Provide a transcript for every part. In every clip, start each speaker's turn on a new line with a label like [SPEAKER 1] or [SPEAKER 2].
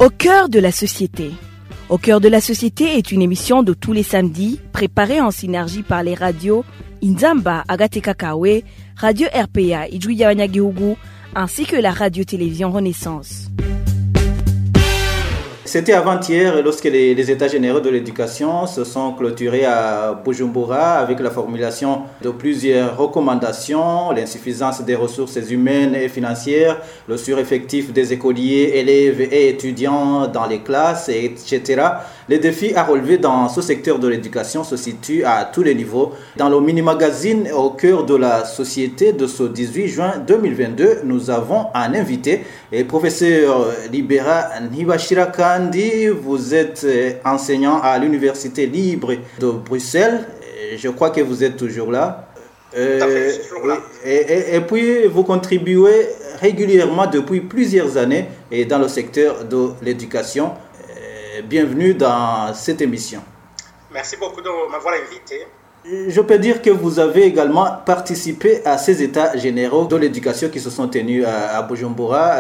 [SPEAKER 1] Au cœur de la société. Au cœur de la société est une émission de tous les samedis, préparée en synergie par les radios Inzamba, Agateka Kawe, Radio RPA, Idjouya Wanyagihugu, ainsi que la radio-télévision Renaissance.
[SPEAKER 2] C'était avant-hier lorsque les États généraux de l'éducation se sont clôturés à Bujumbura avec la formulation de plusieurs recommandations, l'insuffisance des ressources humaines et financières, le sureffectif des écoliers, élèves et étudiants dans les classes, etc. Les défis à relever dans ce secteur de l'éducation se situent à tous les niveaux. Dans le mini-magazine Au cœur de la société de ce 18 juin 2022, nous avons un invité, le professeur Libera Ntibashira. Vous êtes enseignant à l'Université libre de Bruxelles. Je crois que vous êtes toujours là. Et puis, vous contribuez régulièrement depuis plusieurs années dans le secteur de l'éducation. Bienvenue dans cette émission.
[SPEAKER 3] Merci beaucoup de m'avoir invité.
[SPEAKER 2] Je peux dire que vous avez également participé à ces états généraux de l'éducation qui se sont tenus à Bujumbura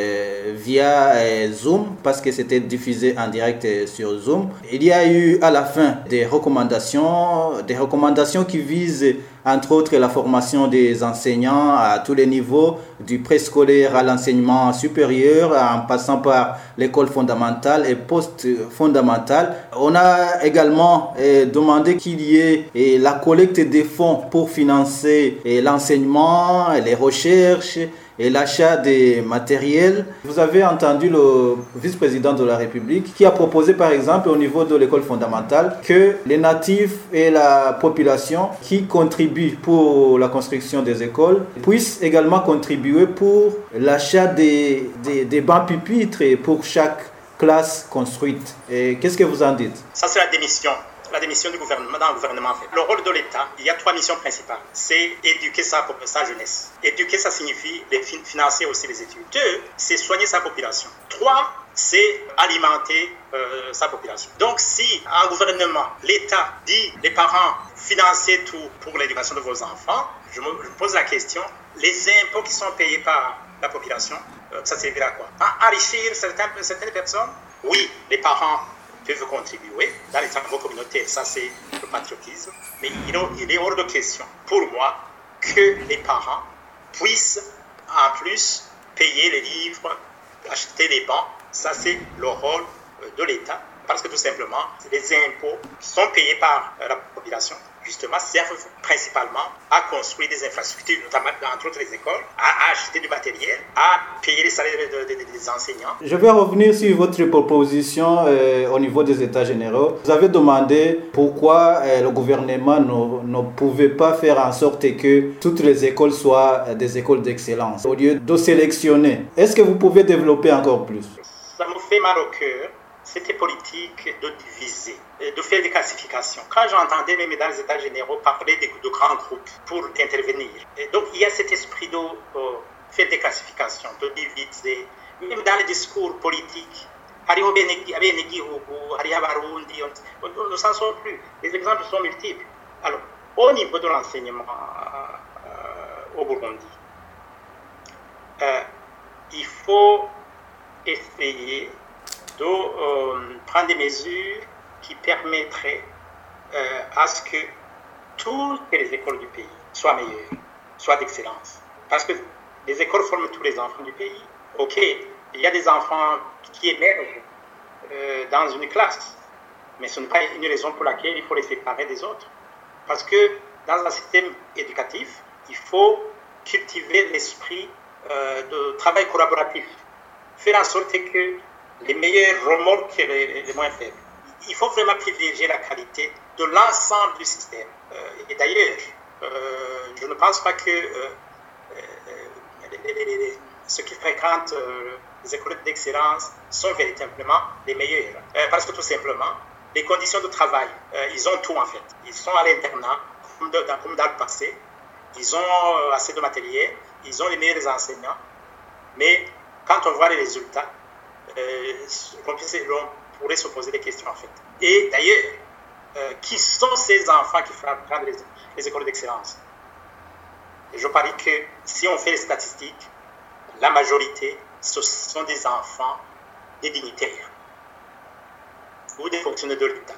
[SPEAKER 2] via Zoom, parce que c'était diffusé en direct sur Zoom. Il y a eu à la fin des recommandations qui visent entre autres la formation des enseignants à tous les niveaux, du préscolaire à l'enseignement supérieur, en passant par l'école fondamentale et post-fondamentale. On a également demandé qu'il y ait la collecte des fonds pour financer l'enseignement, les recherches et l'achat des matériels. Vous avez entendu le vice-président de la République qui a proposé par exemple au niveau de l'école fondamentale que les natifs et la population qui contribuent pour la construction des écoles puissent également contribuer pour l'achat des bancs pupitres pour chaque classe construite. Et qu'est-ce que vous en dites?
[SPEAKER 3] Ça, c'est la démission du gouvernement, dans le gouvernement. En fait. Le rôle de l'État, il y a 3 missions principales. C'est éduquer sa jeunesse. Éduquer, ça signifie financer aussi les études. 2, c'est soigner sa population. 3, c'est alimenter sa population. Donc, si un gouvernement, l'État dit, les parents, financez tout pour l'éducation de vos enfants, je me pose la question, les impôts qui sont payés par la population, ça servira à quoi? À enrichir certaines personnes? Oui, les parents peuvent contribuer dans les travaux communautaires, ça c'est le patriotisme, mais il est hors de question pour moi que les parents puissent en plus payer les livres, acheter les bancs, ça c'est le rôle de l'État, parce que tout simplement les impôts qui sont payés par la population justement servent principalement à construire des infrastructures, notamment entre autres les écoles, à acheter du matériel, à payer les salaires des enseignants.
[SPEAKER 2] Je vais revenir sur votre proposition au niveau des États généraux. Vous avez demandé pourquoi le gouvernement ne pouvait pas faire en sorte que toutes les écoles soient des écoles d'excellence, au lieu de sélectionner. Est-ce que vous pouvez développer encore plus?
[SPEAKER 3] Ça me fait mal au cœur. C'était politique de diviser, de faire des classifications. Quand j'entendais même dans les États généraux parler de grands groupes pour intervenir, et donc il y a cet esprit de faire des classifications, de diviser, même dans les discours politiques. On ne s'en sort plus. Les exemples sont multiples. Alors, au niveau de l'enseignement au Burundi, il faut essayer de prendre des mesures qui permettraient à ce que toutes les écoles du pays soient meilleures, soient d'excellence. Parce que les écoles forment tous les enfants du pays. Ok, il y a des enfants qui émergent dans une classe, mais ce n'est pas une raison pour laquelle il faut les séparer des autres. Parce que dans un système éducatif, il faut cultiver l'esprit de travail collaboratif. Faire en sorte que les meilleurs remorquent les moins faibles. Il faut vraiment privilégier la qualité de l'ensemble du système. Et d'ailleurs, je ne pense pas que ceux qui fréquentent les écoles d'excellence sont véritablement les meilleurs. Parce que tout simplement, les conditions de travail, ils ont tout en fait. Ils sont à l'internat, comme dans le passé. Ils ont assez de matériel, ils ont les meilleurs enseignants. Mais quand on voit les résultats, on pourrait se poser des questions en fait. Et d'ailleurs, qui sont ces enfants qui fréquentent les écoles d'excellence? Et je parie que si on fait les statistiques, la majorité, ce sont des enfants des dignitaires ou des fonctionnaires de l'État.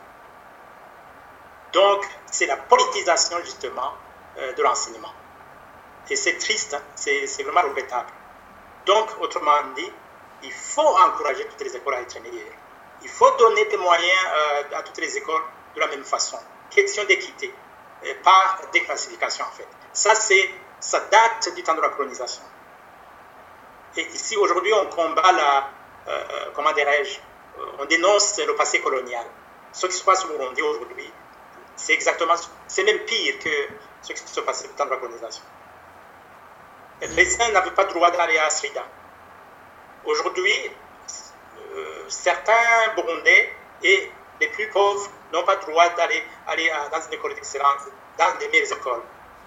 [SPEAKER 3] Donc, c'est la politisation, justement, de l'enseignement. Et c'est triste, hein, c'est vraiment regrettable. Donc, autrement dit, il faut encourager toutes les écoles à être meilleures. Il faut donner des moyens à toutes les écoles de la même façon. Question d'équité, pas déclassification, en fait. Ça date du temps de la colonisation. Et ici, aujourd'hui, on combat comment dirais-je, on dénonce le passé colonial. Ce qui se passe au Burundi aujourd'hui, c'est même pire que ce qui se passait au temps de la colonisation. Les uns n'avaient pas le droit d'aller à Srida. Aujourd'hui, certains Burundais et les plus pauvres n'ont pas le droit d'aller dans une école d'excellence, dans des meilleures écoles.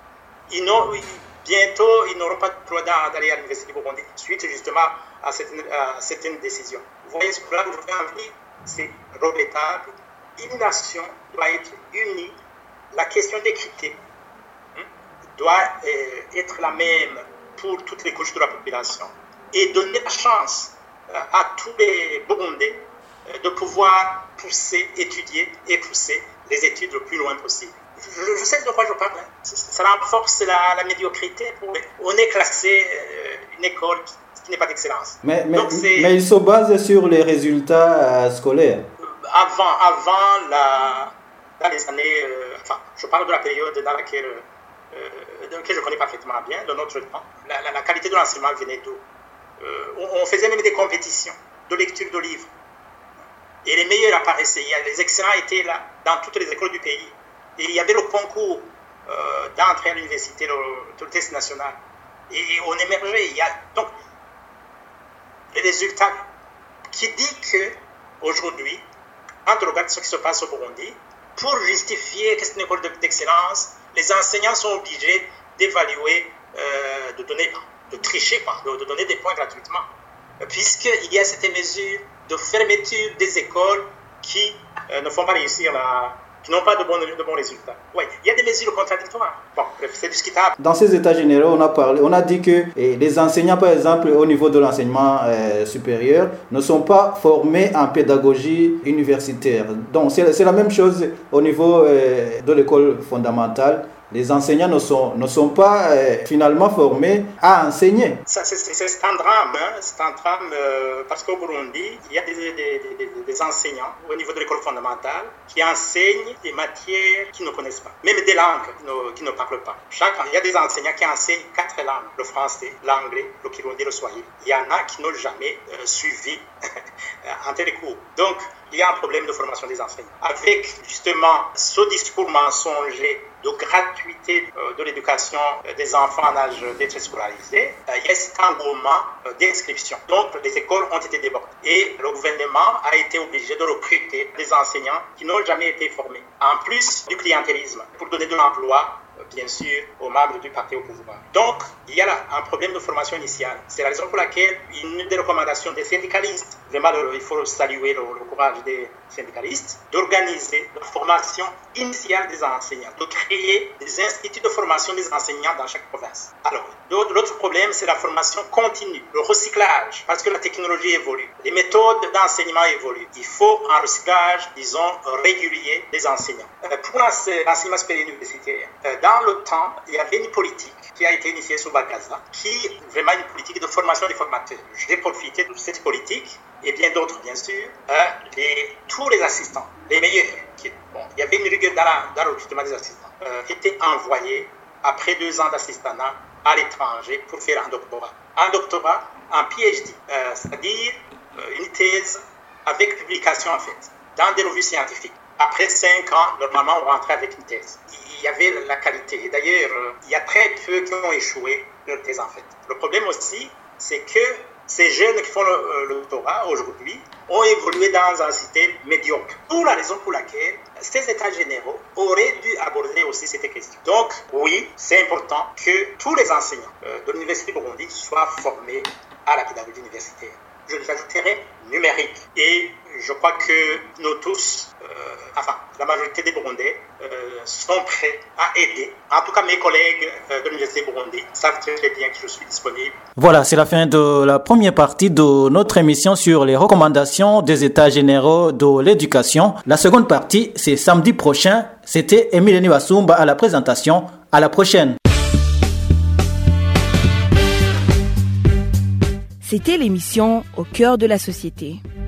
[SPEAKER 3] Bientôt, ils n'auront pas le droit d'aller à l'université du Burundi suite justement à certaines décisions. Vous voyez ce que là, aujourd'hui, en vie, c'est regrettable. Une nation doit être unie. La question d'équité doit être la même pour toutes les couches de la population et donner la chance à tous les Burundais de pouvoir étudier et pousser les études le plus loin possible. Je sais de quoi je parle. Ça renforce la médiocrité. On est classé une école qui n'est pas d'excellence.
[SPEAKER 2] Mais il se base sur les résultats scolaires.
[SPEAKER 3] Dans les années... je parle de la période dans laquelle je connais parfaitement bien, de notre temps. La qualité de l'enseignement venait d'où? On faisait même des compétitions de lecture de livres. Et les meilleurs apparaissaient. Les excellents étaient là, dans toutes les écoles du pays. Et il y avait le concours d'entrée à l'université, le test national. Et on émergeait. Donc, les résultats qui dit qu'aujourd'hui, quand on regarde ce qui se passe au Burundi, pour justifier que c'est une école d'excellence, les enseignants sont obligés d'évaluer, de tricher, de donner des points gratuitement. Puisqu'il y a cette mesure de fermeture des écoles qui ne font pas réussir qui n'ont pas de bons résultats. Oui, il y a des mesures contradictoires. Bon, bref, c'est discutable.
[SPEAKER 2] Dans ces états généraux, on a dit que les enseignants, par exemple, au niveau de l'enseignement supérieur, ne sont pas formés en pédagogie universitaire. Donc, c'est la même chose au niveau de l'école fondamentale. Les enseignants ne sont pas finalement formés à enseigner.
[SPEAKER 3] C'est un drame, hein? C'est un drame parce qu'au Burundi, il y a des enseignants au niveau de l'école fondamentale qui enseignent des matières qu'ils ne connaissent pas, même des langues qu'ils ne parlent pas. Il y a des enseignants qui enseignent 4 langues, le français, l'anglais, le kirundi, le swahili. Il y en a qui n'ont jamais suivi un tel cours. Donc, il y a un problème de formation des enseignants. Avec justement ce discours mensonger de gratuité de l'éducation des enfants en âge d'être scolarisés, il y a cet engouement d'inscription. Donc, les écoles ont été débordées. Et le gouvernement a été obligé de recruter des enseignants qui n'ont jamais été formés. En plus du clientélisme, pour donner de l'emploi, bien sûr, aux membres du parti au pouvoir. Donc, il y a là un problème de formation initiale. C'est la raison pour laquelle une des recommandations des syndicalistes, vraiment il faut saluer le courage des syndicalistes, d'organiser la formation initiale des enseignants, de créer des instituts de formation des enseignants dans chaque province. Alors, l'autre problème, c'est la formation continue, le recyclage, parce que la technologie évolue, les méthodes d'enseignement évoluent. Il faut un recyclage, disons, régulier des enseignants. Pour l'enseignement supérieur universitaire, dans le temps, il y avait une politique qui a été initiée sous Bagaza, qui est vraiment une politique de formation des formateurs. J'ai profité de cette politique, et bien d'autres, bien sûr, tous les assistants, les meilleurs, il y avait une rigueur dans le recrutement des assistants, étaient envoyés après 2 ans d'assistanat à l'étranger pour faire un doctorat. Un doctorat, un PhD, c'est-à-dire une thèse avec publication en fait, dans des revues scientifiques. Après 5 ans, normalement, on rentrait avec une thèse. Il y avait la qualité. Et d'ailleurs, il y a très peu qui ont échoué leur thèse en fait. Le problème aussi, c'est que ces jeunes qui font le doctorat aujourd'hui ont évolué dans un système médiocre. Pour la raison pour laquelle ces états généraux auraient dû aborder aussi cette question. Donc, oui, c'est important que tous les enseignants de l'Université Burundi soient formés à la pédagogie universitaire. je l'ajouterai numérique. Et je crois que nous tous, la majorité des Burundais sont prêts à aider. En tout cas, mes collègues de l'Université Burundi savent très bien que je suis disponible.
[SPEAKER 2] Voilà, c'est la fin de la première partie de notre émission sur les recommandations des États généraux de l'éducation. La seconde partie, c'est samedi prochain. C'était Émile Niwasumba à la présentation. À la prochaine.
[SPEAKER 1] C'était l'émission Au cœur de la société.